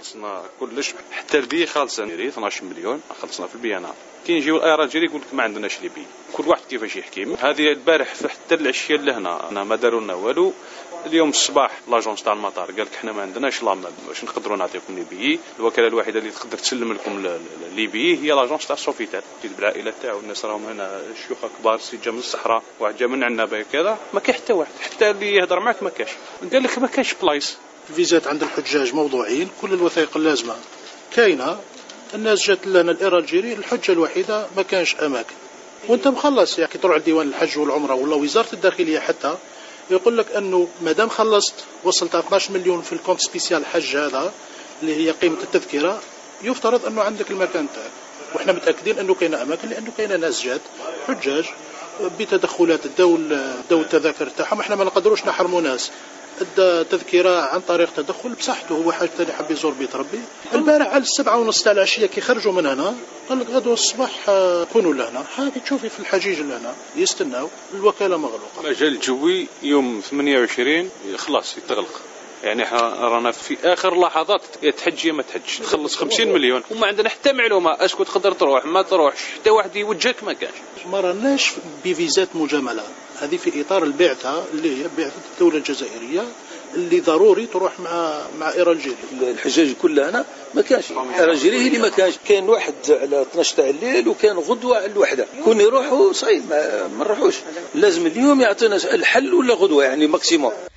خلصنا كلش، حتى البي خالصه 12 مليون خلصنا في البيانات. كي نجيو الايراجيل يقول لك ما عندناش لي بي، كل واحد كيفاش يحكي. هذه البارح حتى العشيه لهنا ما داروا لنا والو. اليوم الصباح لاجونس تاع المطار قال لك حنا ما عندناش لامل باش نقدروا نعطيكم لي بي. الوكاله الوحيده اللي تقدر تسلم لكم لي بي هي لاجونس تاع سوفيتال، جيت بالعائله تاعو. الناس راهم هنا شيوخ كبار، سي جا من الصحراء، واحد جا من عنابه كذا، ما كاين حتى واحد، حتى اللي يهضر معك ما كاش. قال لك ما كاينش بلايص. الفيزات عند الحجاج موضوعين، كل الوثائق اللازمه كاينه. الناس جات لنا الإيرا الجيري، الحجه الوحيده ما كانش اماكن. وانت مخلص يعني تروح لديوان الحج والعمره ولا وزاره الداخليه حتى يقول لك انه ما دام خلصت وصلت 12 مليون في الكونت سبيسيال الحج هذا اللي هي قيمه التذكره، يفترض انه عندك المكان تاعك. واحنا متاكدين انه كاين اماكن، لانه كاين ناس جات حجاج بتدخلات الدول التذاكر تاعهم. احنا ما نقدروش نحرموا ناس التذكرة عن طريق تدخل بصحته. هو حاجة تاني حب يزور بيت ربي. البارح على 7:30 تاع العشية كي خرجوا من هنا قال لك غدوة الصباح كونوا لهنا. هذه تشوفي في الحجيج لهنا يستناو، الوكالة مغلوقة. المجال الجوي يوم 28 خلاص يتغلق. يعني رانا في اخر لحظات، يا تحج يا ما تحج، تخلص 50 مليون وما عندنا حتى معلومه اسكو تقدر تروح ما تروحش، حتى واحد يوجهك ما كانش. ما راناش بفيزات مجامله، هذه في اطار البعثه اللي هي بعثه الدوله الجزائريه اللي ضروري تروح مع إيرا الجيري. الحجاج كلها هنا ما كانش، إيرا الجيري هي اللي ما كانش. كان واحد على 12 تاع الليل وكان غدوه على الوحده، كون يروحوا صعيب ما نروحوش. لازم اليوم يعطينا الحل ولا غدوه يعني ماكسيموم.